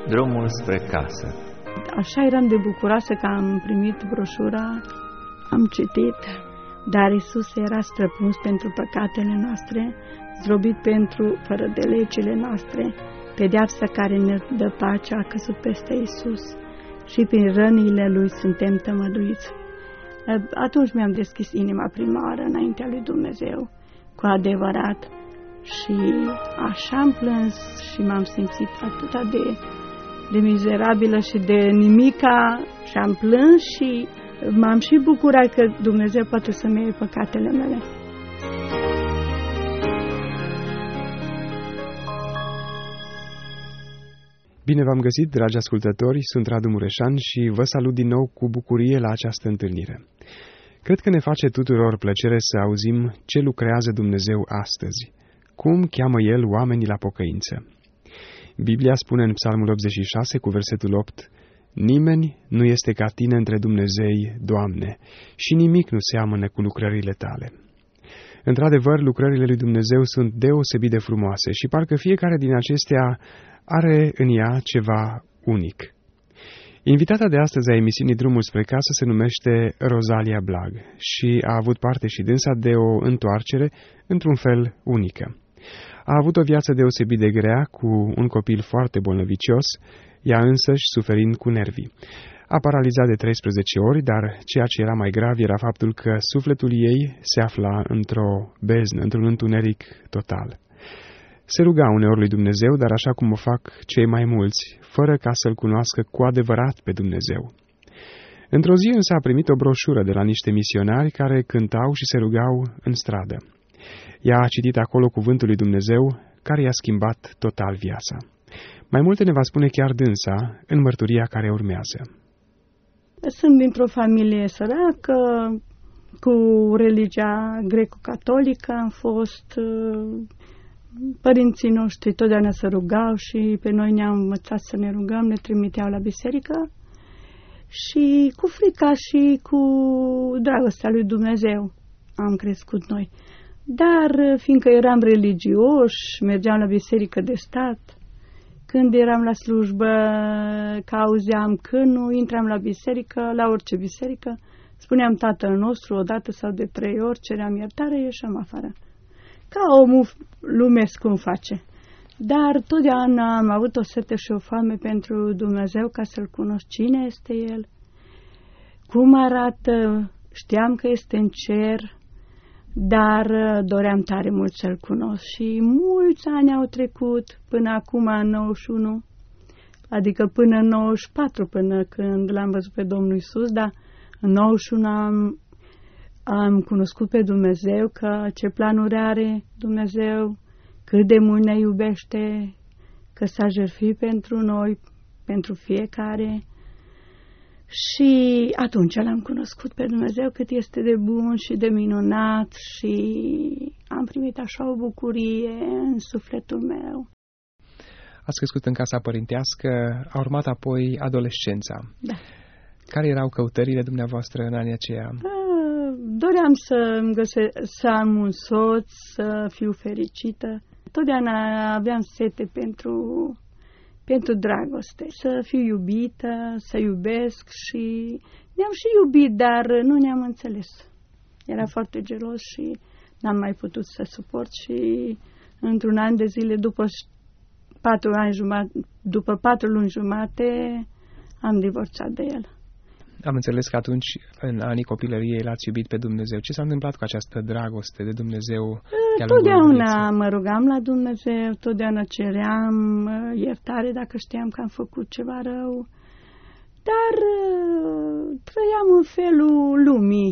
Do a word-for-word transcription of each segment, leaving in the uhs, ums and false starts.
Drumul spre casă. Așa eram de bucuroasă că am primit broșura, am citit, dar Iisus era străpuns pentru păcatele noastre, zdrobit pentru fără de legile noastre, pedeapsa care ne dă pace a căzut peste Iisus și prin rănile Lui suntem tămăduiți. Atunci mi-am deschis inima prima oară înaintea lui Dumnezeu, cu adevărat, și așa am plâns și m-am simțit atât de, de mizerabilă și de nimica și am plâns și m-am și bucurat că Dumnezeu poate să-mi iei păcatele mele. Bine v-am găsit, dragi ascultători, sunt Radu Mureșan și vă salut din nou cu bucurie la această întâlnire. Cred că ne face tuturor plăcere să auzim ce lucrează Dumnezeu astăzi, cum cheamă El oamenii la pocăință. Biblia spune în Psalmul optzeci și șase cu versetul opt: Nimeni nu este ca tine între Dumnezei, Doamne, și nimic nu seamănă cu lucrările tale. Într-adevăr, lucrările lui Dumnezeu sunt deosebit de frumoase și parcă fiecare din acestea are în ea ceva unic. Invitata de astăzi a emisiunii Drumul spre casă se numește Rozalia Blag și a avut parte și dânsa de o întoarcere într-un fel unică. A avut o viață deosebit de grea cu un copil foarte bolnăvicios, ea însăși suferind cu nervii. A paralizat de treisprezece ori, dar ceea ce era mai grav era faptul că sufletul ei se afla într-o beznă, într-un întuneric total. Se ruga uneori lui Dumnezeu, dar așa cum o fac cei mai mulți, fără ca să-L cunoască cu adevărat pe Dumnezeu. Într-o zi însă a primit o broșură de la niște misionari care cântau și se rugau în stradă. Ea a citit acolo cuvântul lui Dumnezeu, care i-a schimbat total viața. Mai multe ne va spune chiar dânsa în mărturia care urmează. Sunt dintr-o familie săracă, cu religia greco-catolică, am fost... Părinții noștri totdeauna se rugau și pe noi ne-au învățat să ne rugăm, ne trimiteau la biserică și cu frica și cu dragostea lui Dumnezeu am crescut noi. Dar fiindcă eram religioși, mergeam la biserică de stat, când eram la slujbă, că auzeam că nu intram la biserică, la orice biserică, spuneam Tatăl nostru o dată sau de trei ori, ceream iertare, ieșeam afară. Ca omul lumesc cum face. Dar totdeauna am avut o sete și o foame pentru Dumnezeu ca să-L cunosc cine este El, cum arată, știam că este în cer, dar doream tare mult să-L cunosc. Și mulți ani au trecut până acum în nouăzeci și unu, adică până în nouăzeci și patru, până când L-am văzut pe Domnul Iisus, dar în nouăzeci și unu am Am cunoscut pe Dumnezeu, că ce planuri are Dumnezeu, cât de mult ne iubește, că s-a jertfit pentru noi, pentru fiecare. Și atunci L-am cunoscut pe Dumnezeu cât este de bun și de minunat și am primit așa o bucurie în sufletul meu. Ați crescut în casa părintească, a urmat apoi adolescența. Da. Care erau căutările dumneavoastră în anii aceia? Da. Doream să, găse, să am un soț, să fiu fericită. Totdeauna aveam sete pentru, pentru dragoste, să fiu iubită, să iubesc și ne-am și iubit, dar nu ne-am înțeles. Era foarte gelos și n-am mai putut să suport și într-un an de zile, după patru, ani jumate, după patru luni jumate, am divorțat de el. Am înțeles că atunci, în anii copilăriei, L-ați iubit pe Dumnezeu. Ce s-a întâmplat cu această dragoste de Dumnezeu? Totdeauna mă rugam la Dumnezeu, totdeauna ceream iertare dacă știam că am făcut ceva rău, dar trăiam în felul lumii.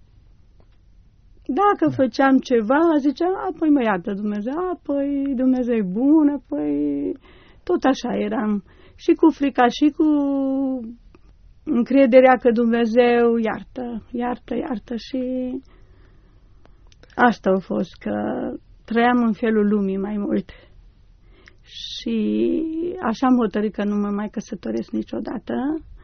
Dacă da. făceam ceva, ziceam, apoi mă iartă Dumnezeu, apoi Dumnezeu e bun, apoi tot așa eram. Și cu frica și cu încrederea că Dumnezeu iartă, iartă, iartă și asta a fost, că trăiam în felul lumii mai mult. Și așa am hotărât că nu mă mai căsătoresc niciodată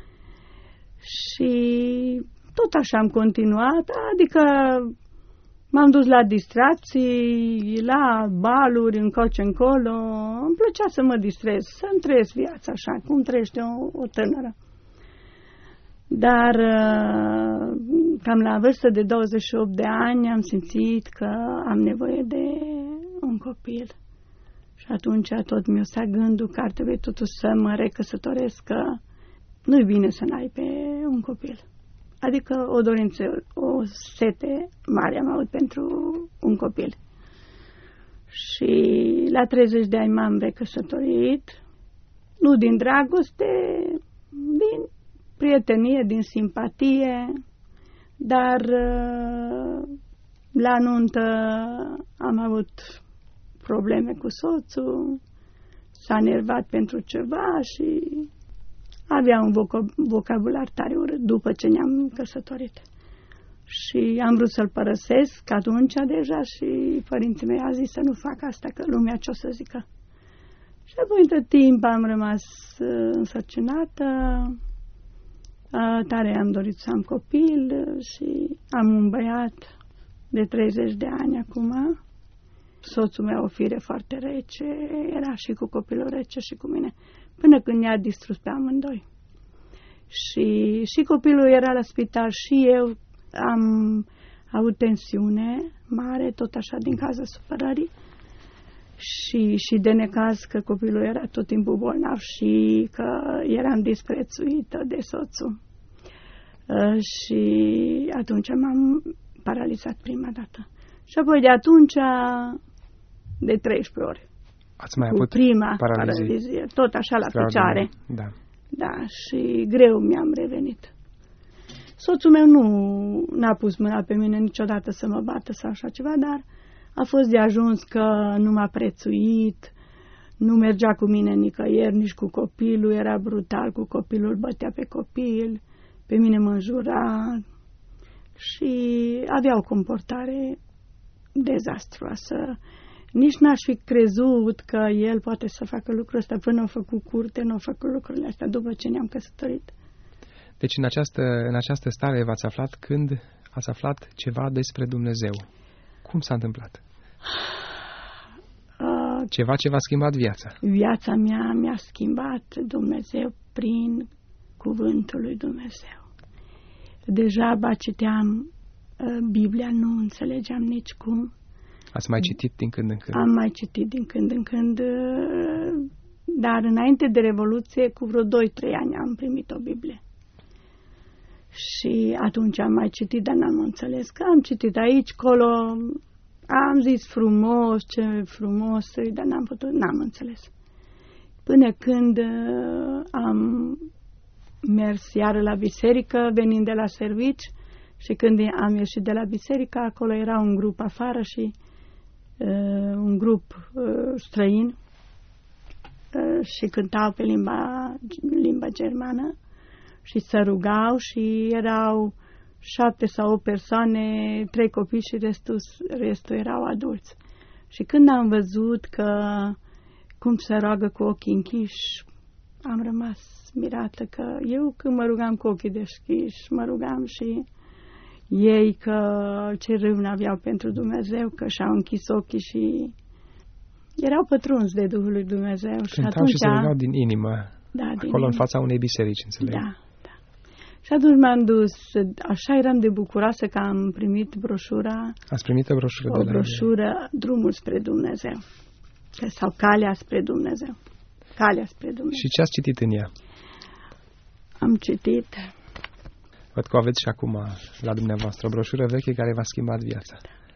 și tot așa am continuat, adică M-am dus la distracții, la baluri, încoace încolo. Îmi plăcea să mă distrez, să-mi trăiesc viața așa, cum trăiește o, o tânără. Dar cam la vârstă de douăzeci și opt de ani am simțit că am nevoie de un copil. Și atunci tot mi-o stat gândul că ar trebui totuși să mă recăsătoresc, că nu-i bine să n-ai pe un copil. Adică o dorință, o sete mare am avut pentru un copil. Și la treizeci de ani m-am recăsătorit, nu din dragoste, din prietenie, din simpatie, dar la nuntă am avut probleme cu soțul, s-a nervat pentru ceva și avea un vocabular tare urât după ce ne-am căsătorit. Și am vrut să-l părăsesc atunci deja și părinții mei au zis să nu fac asta, că lumea ce o să zică. Și apoi, între timp, am rămas însărcinată, tare am dorit să am copil și am un băiat de treizeci de ani acum. Soțul meu o fire foarte rece, era și cu copilul rece și cu mine, până când ne-a distrus pe amândoi. Și, și copilul era la spital și eu am avut tensiune mare, tot așa din cauza supărării și, și de necaz că copilul era tot timpul bolnav și că eram disprețuită de soțul. Uh, și atunci m-am paralizat prima dată. Și apoi de atunci de treisprezece ori. Ați mai cu avut prima paralizie. paralizie, tot așa la picioare. Da. Da, și greu mi-am revenit. Soțul meu nu n-a pus mâna pe mine niciodată să mă bată sau așa ceva, dar a fost de ajuns că nu m-a prețuit, nu mergea cu mine nicăieri, nici cu copilul, era brutal cu copilul, bătea pe copil, pe mine mă înjura și avea o comportare dezastruoasă. Nici n-aș fi crezut că el poate să facă lucrul ăsta până a făcut curte, nu a făcut lucrurile astea după ce ne-am căsătorit. Deci în această, în această stare v-ați aflat când ați aflat ceva despre Dumnezeu. Cum s-a întâmplat? Uh, ceva ce v-a schimbat viața. Viața mea mi-a schimbat Dumnezeu prin cuvântul lui Dumnezeu. Deja citeam uh, Biblia, nu înțelegeam nici cum. Ați mai citit din când în când? Am mai citit din când în când, dar înainte de Revoluție, cu vreo doi trei ani am primit o Biblie. Și atunci am mai citit, dar n-am înțeles. Că am citit aici, colo, am zis frumos, ce frumos, dar n-am putut, n-am înțeles. Până când am mers iară la biserică, venind de la servici, și când am ieșit de la biserică, acolo era un grup afară și Uh, un grup uh, străin uh, și cântau pe limba, limba germană și se rugau și erau șapte sau opt persoane, trei copii și restul, restul erau adulți. Și când am văzut că cum se roagă cu ochii închiși, am rămas mirată că eu când mă rugam cu ochii deschiși, mă rugam și ei că ce râvnă aveau pentru Dumnezeu, că și-au închis ochii și erau pătrunși de Duhul lui Dumnezeu. Cântau și atunci, și se rugau din inimă, da, acolo din în fața unei biserici, înțeleg. Da, da. Și atunci m-am dus, așa eram de bucuroasă că am primit broșura, Ați primit o broșură o de la broșură, Drumul spre Dumnezeu, sau Calea spre Dumnezeu. Calea spre Dumnezeu. Și ce ați citit în ea? Am citit... Văd că aveți și acum la dumneavoastră o broșură veche care v-a schimbat viața.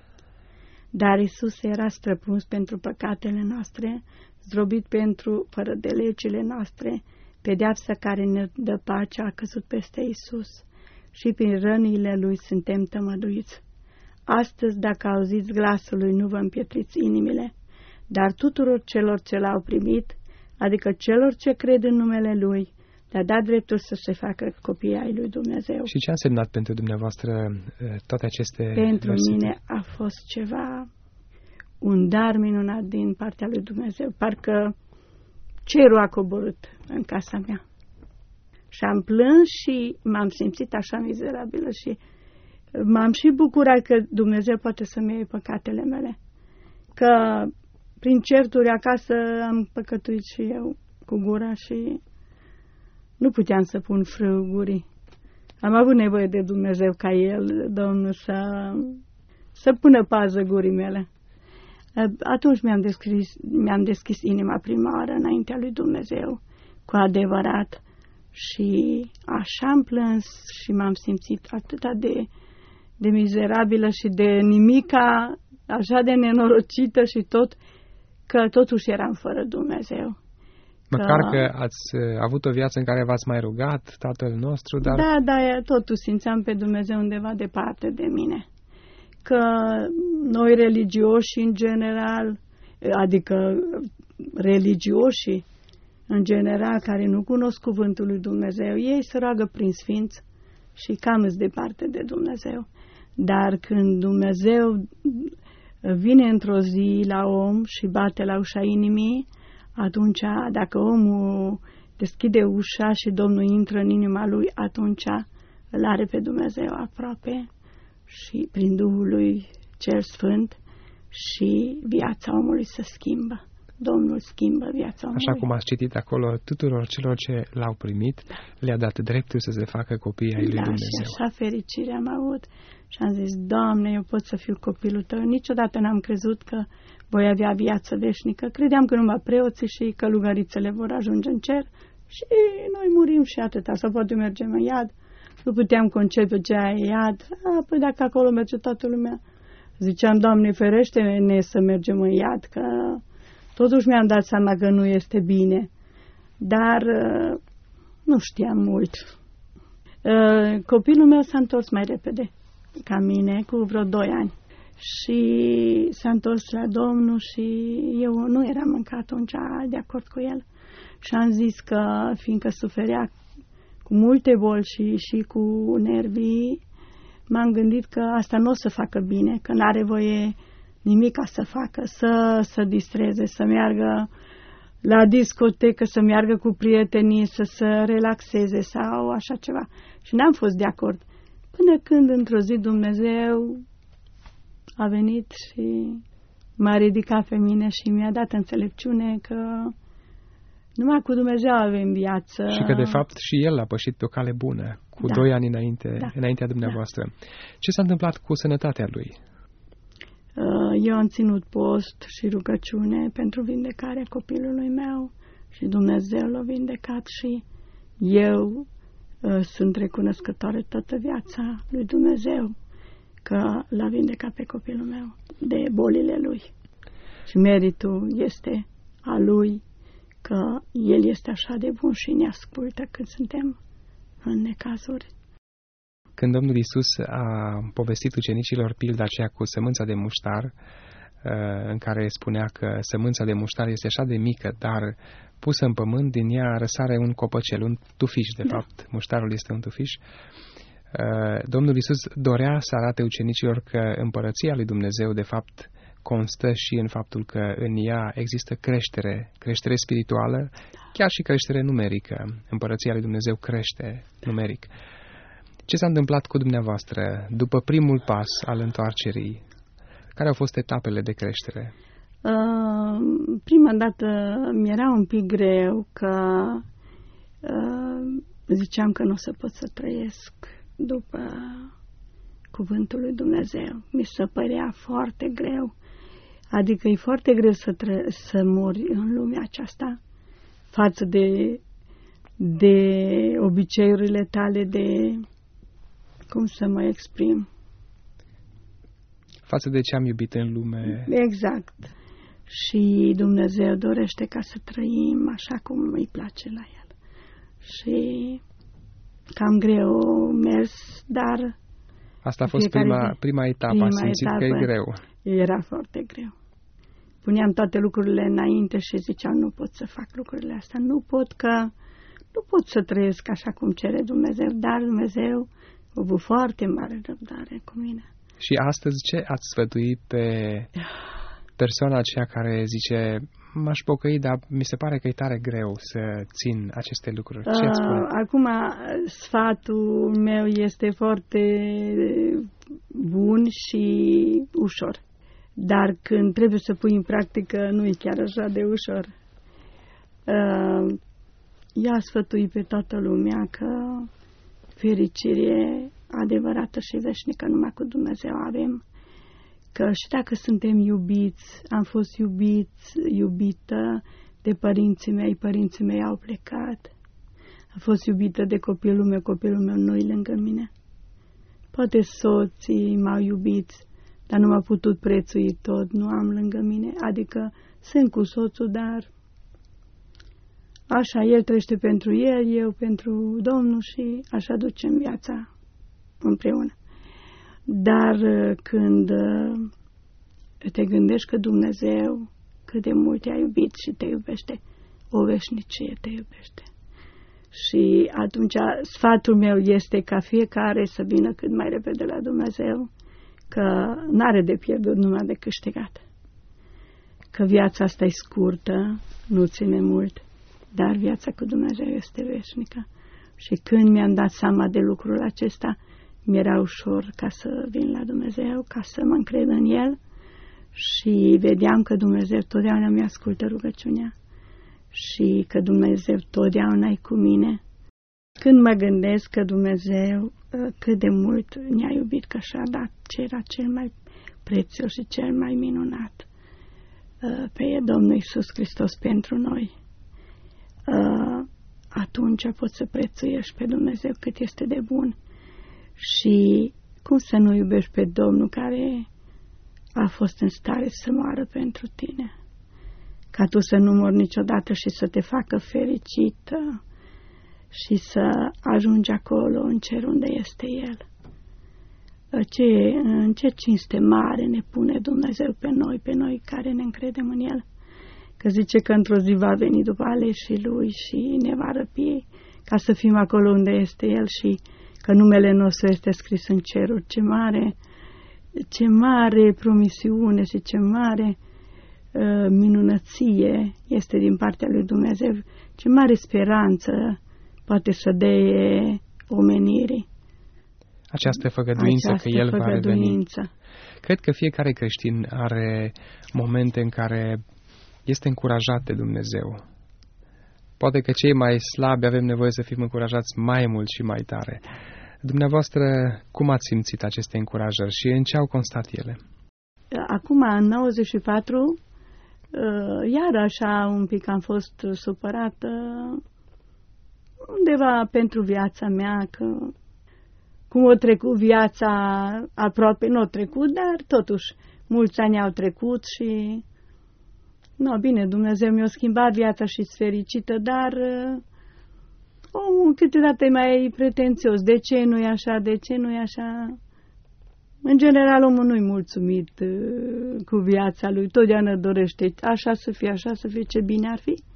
Dar Iisus era străpuns pentru păcatele noastre, zdrobit pentru fără de legile noastre, pedeapsa care ne dă pace a căzut peste Iisus și prin rănile Lui suntem tămăduiți. Astăzi, dacă auziți glasul Lui, nu vă împietriți inimile, dar tuturor celor ce L-au primit, adică celor ce cred în numele Lui, le-a dat dreptul să se facă copii ai lui Dumnezeu. Și ce a însemnat pentru dumneavoastră toate aceste Pentru versite? mine a fost ceva, un dar minunat din partea lui Dumnezeu. Parcă cerul a coborât în casa mea. Și am plâns și m-am simțit așa mizerabilă și m-am și bucurat că Dumnezeu poate să-mi iei păcatele mele. Că prin certuri acasă am păcătuit și eu cu gura și nu puteam să pun frâu gurii. Am avut nevoie de Dumnezeu ca El, Domnul, să, să pună pază gurii mele. Atunci mi-am deschis, mi-am deschis inima prima oară înaintea lui Dumnezeu, cu adevărat. Și așa am plâns și m-am simțit atât de, de mizerabilă și de nimica, așa de nenorocită și tot, că totuși eram fără Dumnezeu. Măcar că, că ați avut o viață în care v-ați mai rugat, Tatăl nostru, dar... Da, da, totuși simțeam pe Dumnezeu undeva departe de mine. Că noi religioși în general, adică religioșii în general care nu cunosc cuvântul lui Dumnezeu, ei se roagă prin sfinți și cam îți departe de Dumnezeu. Dar când Dumnezeu vine într-o zi la om și bate la ușa inimii, atunci, dacă omul deschide ușa și Domnul intră în inima lui, atunci îl are pe Dumnezeu aproape și prin Duhul lui Cel Sfânt și viața omului se schimbă. Domnul schimbă viața omului. Așa cum ați citit acolo, tuturor celor ce l-au primit, le-a dat dreptul să se facă copii ai lui da, Dumnezeu. Și așa fericire am avut. Și am zis, Doamne, eu pot să fiu copilul Tău. Niciodată n-am crezut că voi avea viață veșnică. Credeam că numai preoții și călugărițele vor ajunge în cer și noi murim și atâta. Sau poate mergem în iad. Nu puteam concepe ce e iad. A, păi dacă acolo merge toată lumea. Ziceam, Doamne, ferește-ne să mergem în iad, că totuși mi-am dat seama că nu este bine. Dar nu știam mult. Copilul meu s-a întors mai repede ca mine, cu vreo doi ani. Și s-a întors la Domnul și eu nu eram încă atunci de acord cu el. Și am zis că, fiindcă suferea cu multe boli și, și cu nervii, m-am gândit că asta nu o să facă bine, că n-are voie nimica să facă, să se distreze, să meargă la discotecă, să meargă cu prietenii, să se relaxeze sau așa ceva. Și n-am fost de acord. Până când, într-o zi, Dumnezeu a venit și m-a ridicat pe mine și mi-a dat înțelepciune că numai cu Dumnezeu avem viață. Și că, de fapt, și El a pășit pe o cale bună, cu da. doi ani înainte, da. înaintea dumneavoastră. Da. Ce s-a întâmplat cu sănătatea lui? Eu am ținut post și rugăciune pentru vindecarea copilului meu și Dumnezeu l-a vindecat și eu sunt recunoscătoare toată viața lui Dumnezeu că l-a vindecat pe copilul meu de bolile lui. Și meritul este a lui, că el este așa de bun și ne ascultă când suntem în necazuri. Când Domnul Iisus a povestit ucenicilor pilda aceea cu sămânța de muștar, în care spunea că sămânța de muștar este așa de mică, dar pusă în pământ, din ea răsare un copăcel, un tufiș, de da. fapt. Muștarul este un tufiș. Domnul Iisus dorea să arate ucenicilor că împărăția lui Dumnezeu, de fapt, constă și în faptul că în ea există creștere, creștere spirituală, chiar și creștere numerică. Împărăția lui Dumnezeu crește numeric. Ce s-a întâmplat cu dumneavoastră după primul pas al întoarcerii? Care au fost etapele de creștere? Uh, prima dată mi-era un pic greu că uh, ziceam că nu o să pot să trăiesc după cuvântul lui Dumnezeu. Mi se părea foarte greu. Adică e foarte greu să, tră- să mori în lumea aceasta față de, de obiceiurile tale, de cum să mă exprim. Față de ce am iubit în lume. Exact. Și Dumnezeu dorește ca să trăim așa cum îi place la El. Și cam greu mers, dar asta a fost prima, zi, prima etapă, prima am simțit etapă, că e greu. Era foarte greu. Puneam toate lucrurile înainte și ziceam, nu pot să fac lucrurile astea, nu pot că, nu pot să trăiesc așa cum cere Dumnezeu, dar Dumnezeu a avut foarte mare răbdare cu mine. Și astăzi ce ați sfătui pe persoana aceea care zice, m-aș pocăi, dar mi se pare că e tare greu să țin aceste lucruri. Ce uh, îți spune? Acum, sfatul meu este foarte bun și ușor. Dar când trebuie să pui în practică, nu e chiar așa de ușor. Uh, Ia sfătui pe toată lumea că fericire adevărată și veșnică numai cu Dumnezeu avem. Că și dacă suntem iubiți, am fost iubiți, iubită de părinții mei, părinții mei au plecat. Am fost iubită de copilul meu, copilul meu nu-i lângă mine. Poate soții m-au iubit, dar nu m-au putut prețui tot, nu am lângă mine. Adică sunt cu soțul, dar așa, el trăiește pentru el, eu pentru Domnul și așa ducem viața împreună. Dar când te gândești că Dumnezeu cât de mult te-a iubit și te iubește, o veșnicie te iubește. Și atunci sfatul meu este ca fiecare să vină cât mai repede la Dumnezeu, că n-are de pierdut, numai de câștigat. Că viața asta e scurtă, nu ține mult, dar viața cu Dumnezeu este veșnică. Și când mi-am dat seama de lucrul acesta, mi-era ușor ca să vin la Dumnezeu, ca să mă încred în El și vedeam că Dumnezeu totdeauna mi-ascultă rugăciunea și că Dumnezeu totdeauna e cu mine. Când mă gândesc că Dumnezeu cât de mult ne-a iubit, că și-a dat ce era cel mai prețios și cel mai minunat pe Domnul Iisus Hristos pentru noi, atunci poți să prețuiești pe Dumnezeu cât este de bun. Și cum să nu iubești pe Domnul care a fost în stare să moară pentru tine, ca tu să nu mori niciodată și să te facă fericită și să ajungi acolo în cer unde este El. Ce, în ce cinste mare ne pune Dumnezeu pe noi, pe noi care ne încredem în El. Că zice că într-o zi va veni după aleșii Lui și ne va răpi ca să fim acolo unde este El și că numele nostru este scris în ceruri. Ce mare, ce mare promisiune și ce mare uh, minunăție este din partea lui Dumnezeu, ce mare speranță poate să dea omenirii. Această făgăduință Această că El făgăduință. va reveni. Cred că fiecare creștin are momente în care este încurajat de Dumnezeu. Poate că cei mai slabi avem nevoie să fim încurajați mai mult și mai tare. Dumneavoastră, cum ați simțit aceste încurajări și în ce au constat ele? Acum, în nouăzeci și patru, iar așa un pic am fost supărată undeva pentru viața mea, că cum o trecut viața, aproape nu o trecut, dar totuși mulți ani au trecut și no, bine, Dumnezeu mi-a schimbat viața și sunt fericită, dar omul câteodată e mai pretențios. De ce nu e așa? De ce nu e așa? În general, omul nu-i mulțumit uh, cu viața lui. Totdeauna dorește așa să fie, așa să fie, ce bine ar fi.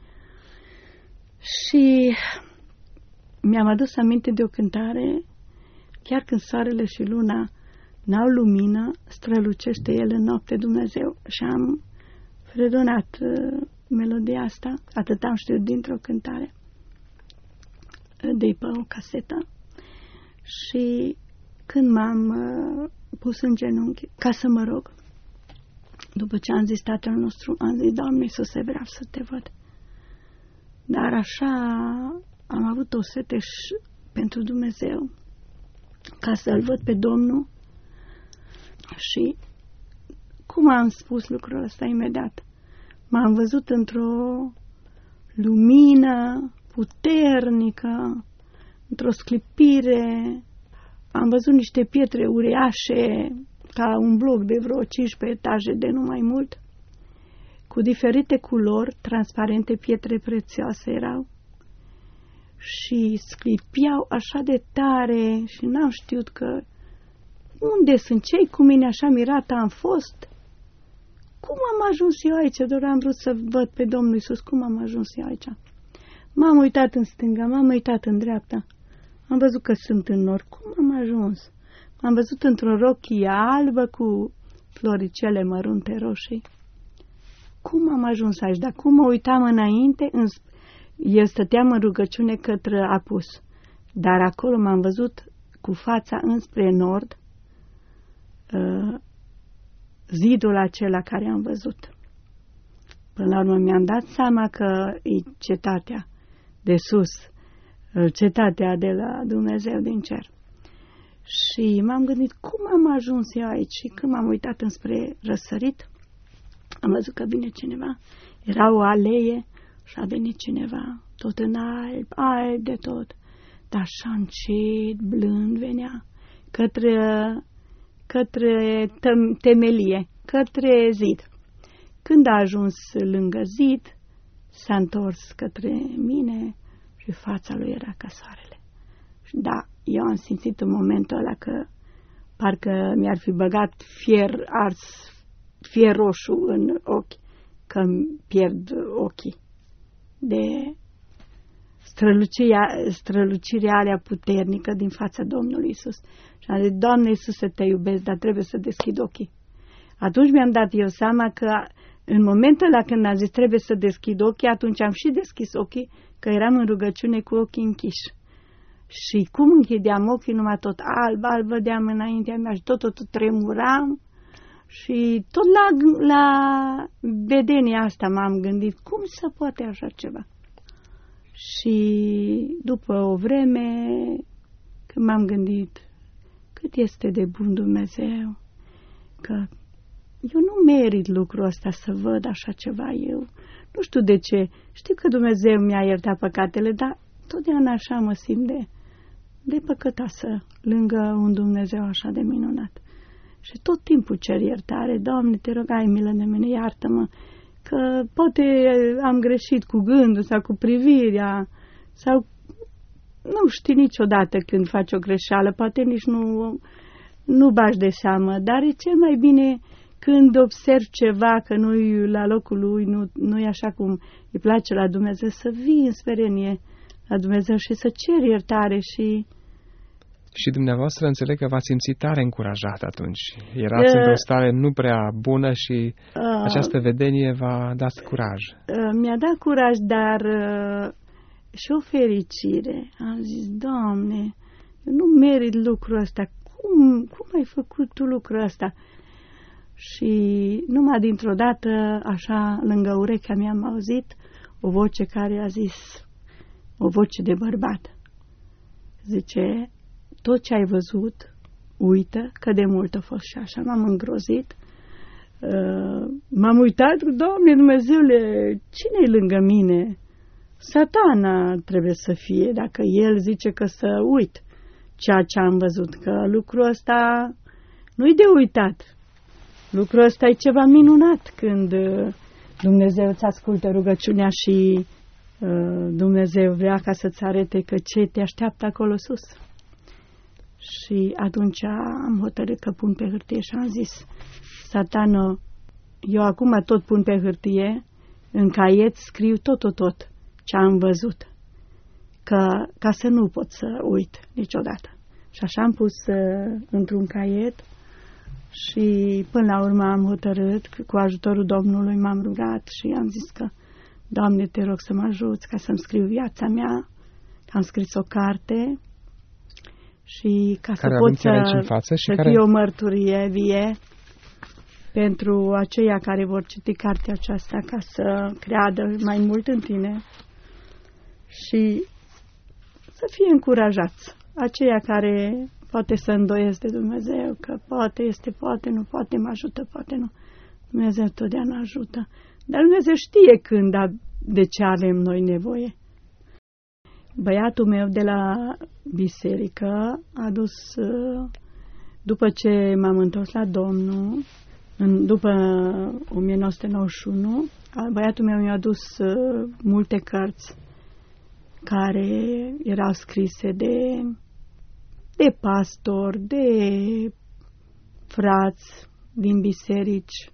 Și mi-am adus aminte de o cântare, chiar când soarele și luna n-au lumină, strălucește El în noapte Dumnezeu. Și am redonat uh, melodia asta, atât am știut dintr-o cântare de pe o casetă. Și când m-am uh, pus în genunchi ca să mă rog, după ce am zis Tatăl nostru, am zis, Doamne Iisuse, vreau să te văd. Dar așa am avut o sete pentru Dumnezeu, ca să-L văd pe Domnul. Și cum am spus lucrul ăsta imediat? M-am văzut într-o lumină puternică, într-o sclipire. Am văzut niște pietre uriașe, ca un bloc de vreo cincisprezece etaje, de nu mai mult, cu diferite culori, transparente, pietre prețioase erau. Și sclipiau așa de tare și n-am știut că unde sunt cei cu mine, așa mirată am fost. Cum am ajuns eu aici? Doar am vrut să văd pe Domnul Iisus. Cum am ajuns eu aici? M-am uitat în stânga, m-am uitat în dreapta. Am văzut că sunt în nor. Cum am ajuns? M-am văzut într-o rochie albă cu floricele mărunte roșii. cum am ajuns aici, dar cum mă uitam înainte, în, eu stăteam în rugăciune către apus, dar acolo m-am văzut cu fața înspre nord, uh, zidul acela care am văzut. Până la urmă mi-am dat seama că e cetatea de sus, cetatea de la Dumnezeu din cer. Și m-am gândit cum am ajuns eu aici și când m-am uitat înspre răsărit, am văzut că vine cineva. Era o alee și a venit cineva, tot în alb, alb de tot, dar așa încet, blând venea, către, către temelie, către zid. Când a ajuns lângă zid, s-a întors către mine și fața lui era ca soarele. Da, eu am simțit în momentul ăla că parcă mi-ar fi băgat fier ars, fier roșu în ochi, că îmi pierd ochii de strălucirea, strălucirea alea puternică din fața Domnului Iisus. Și am zis, Doamne Iisuse, te iubesc, dar trebuie să deschid ochii. Atunci mi-am dat eu seama că în momentul ăla când am zis trebuie să deschid ochii, atunci am și deschis ochii, că eram în rugăciune cu ochii închiși. Și cum închideam ochii, numai tot alb, alb vedeam înaintea mea și tot, tot, tot tremuram. Și tot la, la vedenia asta m-am gândit, cum se poate așa ceva? Și după o vreme, când m-am gândit cât este de bun Dumnezeu, că eu nu merit lucrul ăsta să văd așa ceva eu. Nu știu de ce. Știu că Dumnezeu mi-a iertat păcatele, dar totdeauna așa mă simt de, de păcătoasă lângă un Dumnezeu așa de minunat. Și tot timpul cer iertare. Doamne, te rog, ai milă de mine, iartă-mă, că poate am greșit cu gândul sau cu privirea, sau nu știi niciodată când faci o greșeală, poate nici nu, nu bagi de seamă, dar e cel mai bine când observi ceva că nu-i la locul lui, nu, nu e așa cum îi place la Dumnezeu, să vii în smerenie la Dumnezeu și să ceri iertare și... Și dumneavoastră înțeleg că v-ați simțit tare încurajat atunci. Erați uh, într-o stare nu prea bună și uh, această vedenie v-a dat curaj. Uh, mi-a dat curaj, dar uh, și o fericire. Am zis, Doamne, eu nu merit lucrul ăsta. Cum, cum ai făcut tu lucrul ăsta? Și numai dintr-o dată, așa, lângă urechea mea am auzit o voce care a zis, o voce de bărbat. Zice, tot ce ai văzut, uită că de mult a fost. Și așa m-am îngrozit. Uh, m-am uitat, Doamne Dumnezeule, cine-i lângă mine? Satana trebuie să fie, dacă el zice că să uit ceea ce am văzut, că lucrul ăsta nu-i de uitat. Lucrul ăsta e ceva minunat când Dumnezeu îți ascultă rugăciunea și uh, Dumnezeu vrea ca să-ți arete că ce te așteaptă acolo sus. Și atunci am hotărât că pun pe hârtie și am zis, Satano, eu acum tot pun pe hârtie, în caiet scriu tot, tot, tot ce am văzut, că, ca să nu pot să uit niciodată. Și așa am pus uh, într-un caiet și până la urmă am hotărât, că cu ajutorul Domnului m-am rugat și am zis că, Doamne, te rog să mă ajuți ca să-mi scriu viața mea, că am scris o carte și ca care să pot să, față și să care... fie o mărturie vie pentru aceia care vor citi cartea aceasta, ca să creadă mai mult în tine și să fie încurajați. Aceia care poate să îndoiesc de Dumnezeu, că poate este, poate nu, poate mă ajută, poate nu. Dumnezeu totdeauna ajută. Dar Dumnezeu știe când, de ce avem noi nevoie. Băiatul meu de la biserică a dus, după ce m-am întors la Domnul, în, după o mie nouă sute nouăzeci și unu, băiatul meu mi-a adus multe cărți care erau scrise de, de pastori, de frați din biserici,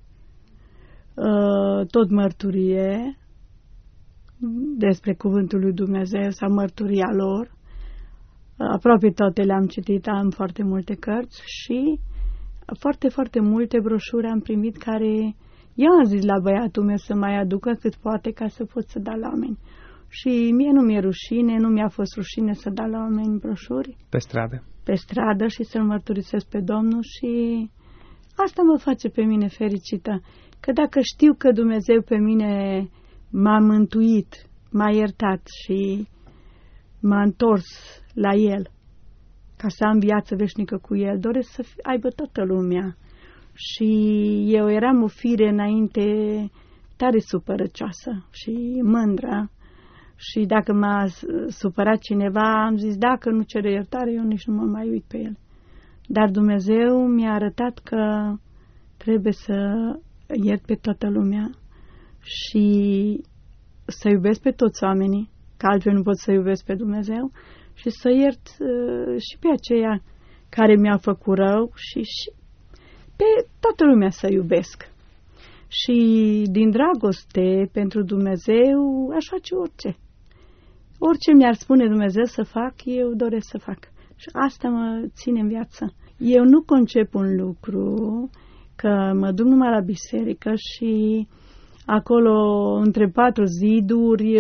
tot mărturie despre cuvântul lui Dumnezeu sau mărturia lor. Aproape toate le-am citit, am foarte multe cărți și foarte, foarte multe broșuri am primit care Eu am zis la băiatul meu să mai aducă cât poate ca să pot să dau la oameni. Și mie nu mi-e rușine, nu mi-a fost rușine să dau la oameni broșuri. Pe stradă. Pe stradă și să-L mărturisesc pe Domnul și asta mă face pe mine fericită. Că dacă știu că Dumnezeu pe mine m-a mântuit, m-a iertat și m-a întors la El, ca să am viață veșnică cu El, doresc să aibă toată lumea. Și eu eram o fire înainte tare supărăcioasă și mândră. Și dacă m-a supărat cineva, am zis, dacă nu cere iertare, eu nici nu mă mai uit pe el. Dar Dumnezeu mi-a arătat că trebuie să iert pe toată lumea și să iubesc pe toți oamenii, că altfel nu pot să iubesc pe Dumnezeu, și să iert uh, și pe aceia care mi-au făcut rău și, și pe toată lumea să iubesc. Și din dragoste pentru Dumnezeu aș face orice. Orice mi-ar spune Dumnezeu să fac, eu doresc să fac. Și asta mă ține în viață. Eu nu concep un lucru că mă duc numai la biserică și acolo între patru ziduri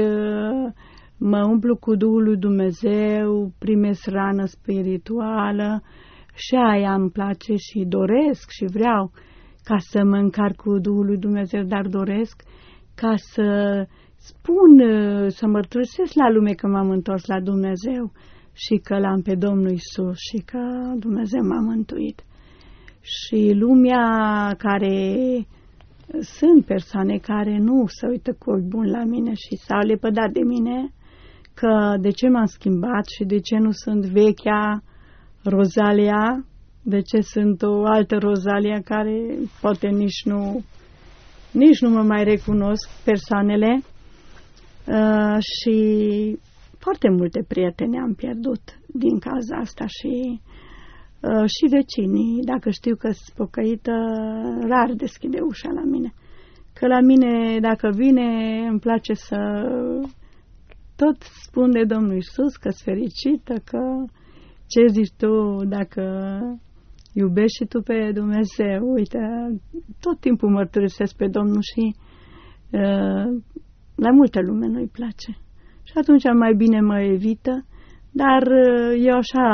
mă umplu cu Duhul lui Dumnezeu, primesc rană spirituală și aia îmi place și doresc și vreau ca să mă încarc cu Duhul lui Dumnezeu, dar doresc ca să spun, să mărturisesc la lume că m-am întors la Dumnezeu și că l-am pe Domnul Iisus și că Dumnezeu m-a mântuit. Și lumea care, sunt persoane care nu se uită cu ochi buni la mine și s-au lepădat de mine, că de ce m-am schimbat și de ce nu sunt vechea Rozalia, de ce sunt o altă Rozalia care poate nici nu, nici nu mă mai recunosc persoanele. Uh, și foarte multe prieteni am pierdut din cauza asta și, uh, și vecinii, dacă știu că sunt pocăită, rar deschide ușa la mine. Că la mine, dacă vine, îmi place să tot spun de Domnul Iisus, că-s fericită, că ce zici tu dacă iubești și tu pe Dumnezeu. Uite, tot timpul mărturisesc pe Domnul și uh, la multă lume nu-i place. Și atunci mai bine mă evită, dar eu așa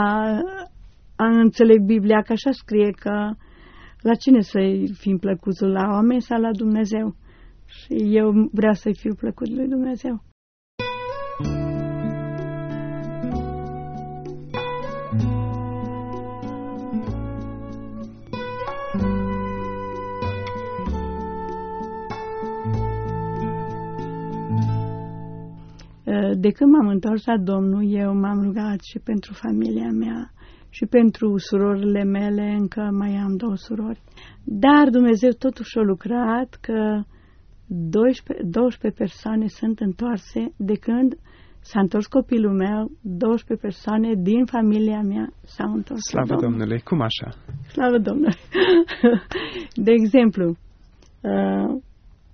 înțeleg Biblia, că așa scrie că la cine să-i fim plăcuți, la oameni sau la Dumnezeu? Și eu vreau să-i fiu plăcut lui Dumnezeu. De când m-am întors la Domnul, eu m-am rugat și pentru familia mea și pentru surorile mele, încă mai am două surori. Dar Dumnezeu totuși a lucrat că doisprezece, douăsprezece persoane sunt întoarse de când s-a întors copilul meu, douăsprezece persoane din familia mea s-au întors. Slavă Domnului. Domnului! Cum așa? Slavă Domnului! De exemplu, uh, uh,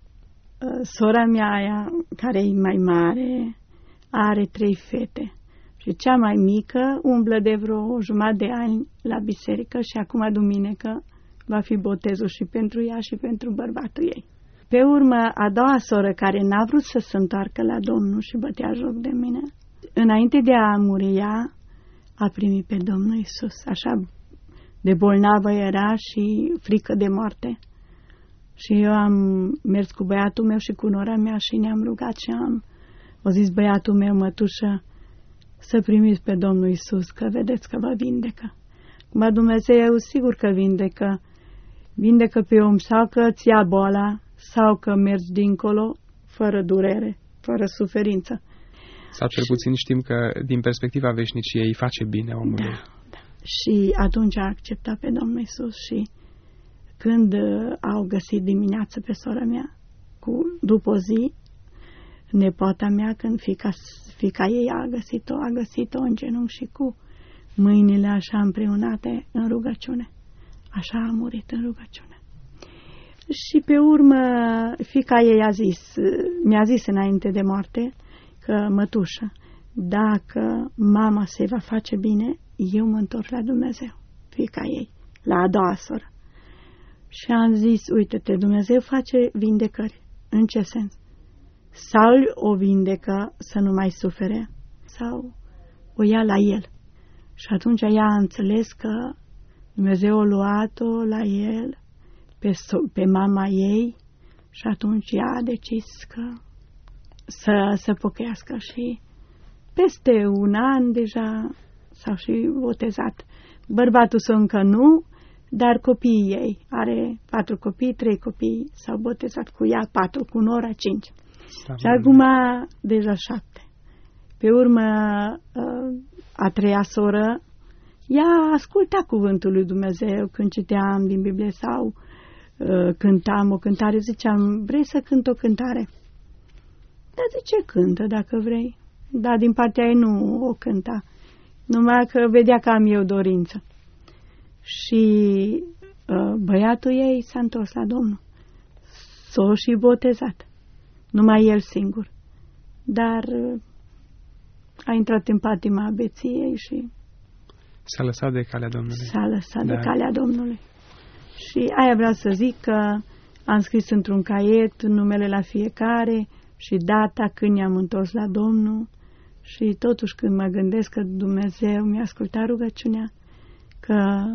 sora mea aia, care e mai mare, are trei fete și cea mai mică umblă de vreo jumătate de ani la biserică și acum duminică va fi botezul și pentru ea și pentru bărbatul ei. Pe urmă, a doua soră care n-a vrut să se întoarcă la Domnul și bătea joc de mine, înainte de a muri ea, a primit pe Domnul Iisus. Așa de bolnavă era și frică de moarte. Și eu am mers cu băiatul meu și cu nora mea și ne-am rugat și am o zis băiatul meu, mătușă, să primiți pe Domnul Iisus, că vedeți că vă vindecă. Cum Dumnezeu, sigur că vindecă. Vindecă pe om sau că îți ia boala, sau că mergi dincolo, fără durere, fără suferință. Sau cel puțin știm că, din perspectiva veșniciei, îi face bine omului. Da, da. Și atunci a acceptat pe Domnul Iisus și când au găsit dimineață pe sora mea, cu, după o zi, nepoata mea, când fica, fica ei a găsit-o, a găsit-o în genunchi și cu mâinile așa împreunate în rugăciune. Așa a murit în rugăciune. Și pe urmă, fica ei a zis, mi-a zis înainte de moarte, că mătușă, dacă mama se va face bine, eu mă întorc la Dumnezeu, fica ei, la a doua soră. Și am zis, uite-te, Dumnezeu face vindecări. În ce sens? Sau o vindecă să nu mai sufere, sau o ia la el. Și atunci ea a înțeles că Dumnezeu a luat-o la el, pe, pe mama ei, și atunci ea a decis că să se pocăiască și peste un an deja s-au și botezat. Bărbatul său încă nu, dar copiii ei, are patru copii, trei copii, s-au botezat cu ea, patru, cu nora, cinci. Și acum deja șapte. Pe urmă, a treia soră, ea asculta cuvântul lui Dumnezeu când citeam din Biblie sau cântam o cântare, ziceam, vrei să cânt o cântare? Da, zice, cântă dacă vrei. Dar din partea ei nu o cânta, numai că vedea că am eu dorință. Și uh, băiatul ei s-a întors la Domnul. S-o și botezat. Numai el singur. Dar uh, a intrat în patima beției și s-a lăsat de calea Domnului. S-a lăsat da. de calea Domnului. Și aia vreau să zic că am scris într-un caiet numele la fiecare și data când ne-am întors la Domnul. Și totuși când mă gândesc că Dumnezeu mi-a ascultat rugăciunea, că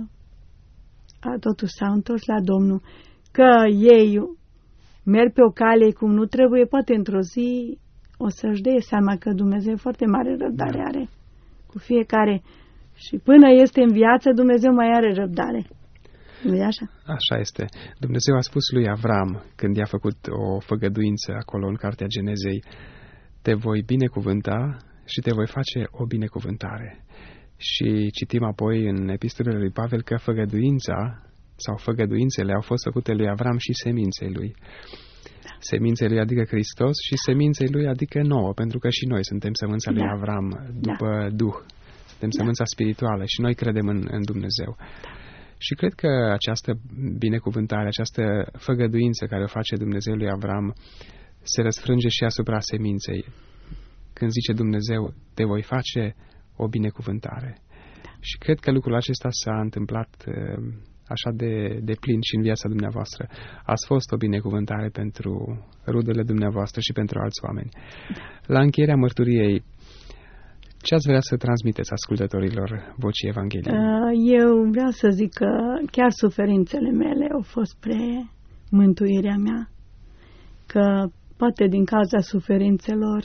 a, totuși s-au întors la Domnul, că ei merg pe o cale cum nu trebuie, poate într-o zi o să-și dea seama că Dumnezeu foarte mare răbdare da. are cu fiecare. Și până este în viață, Dumnezeu mai are răbdare. Nu e așa? Așa este. Dumnezeu a spus lui Avram, când i-a făcut o făgăduință acolo în Cartea Genezei, te voi binecuvânta și te voi face o binecuvântare. Și citim apoi în epistolele lui Pavel că făgăduința sau făgăduințele au fost făcute lui Avram și seminței lui. Da. Seminței lui adică Hristos și seminței lui adică nouă, pentru că și noi suntem sămânța da. lui Avram după da. Duh. Suntem da. sămânța spirituală și noi credem în, în Dumnezeu. Da. Și cred că această binecuvântare, această făgăduință care o face Dumnezeu lui Avram se răsfrânge și asupra seminței. Când zice Dumnezeu, te voi face o binecuvântare. Da. Și cred că lucrul acesta s-a întâmplat uh, așa de, de plin și în viața dumneavoastră. Ați fost o binecuvântare pentru rudele dumneavoastră și pentru alți oameni. Da. La încheierea mărturiei, ce ați vrea să transmiteți ascultătorilor Vocii Evangheliei? Eu vreau să zic că chiar suferințele mele au fost pre mântuirea mea. Că poate din cauza suferințelor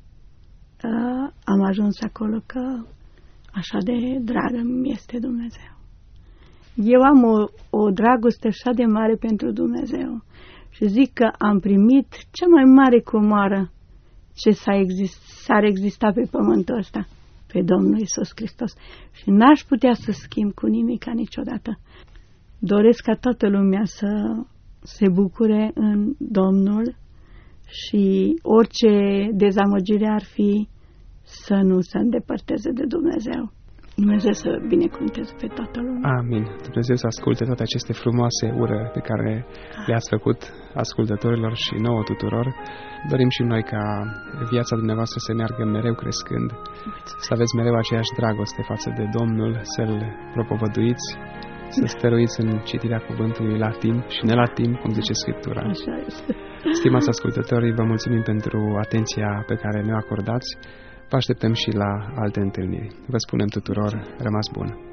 am ajuns acolo, că așa de dragă mi este Dumnezeu. Eu am o, o dragoste așa de mare pentru Dumnezeu și zic că am primit cea mai mare comoară ce s-a exist, s-ar exista pe pământul ăsta, pe Domnul Iisus Hristos. Și n-aș putea să schimb cu nimica niciodată. Doresc ca toată lumea să se bucure în Domnul și orice dezamăgire ar fi să nu se îndepărteze de Dumnezeu. Dumnezeu să binecuvânteze pe toată lumea. Amin. Dumnezeu să asculte toate aceste frumoase ure pe care le-ați făcut ascultătorilor și nouă tuturor. Dorim și noi ca viața dumneavoastră să meargă mereu crescând, să aveți mereu aceeași dragoste față de Domnul, să-L propovăduiți, să stăruiți în citirea cuvântului la timp și ne la timp, cum zice Scriptura. Așa este. Stimați ascultătorii, vă mulțumim pentru atenția pe care ne-o acordați. Vă așteptăm și la alte întâlniri. Vă spunem tuturor, rămas bun!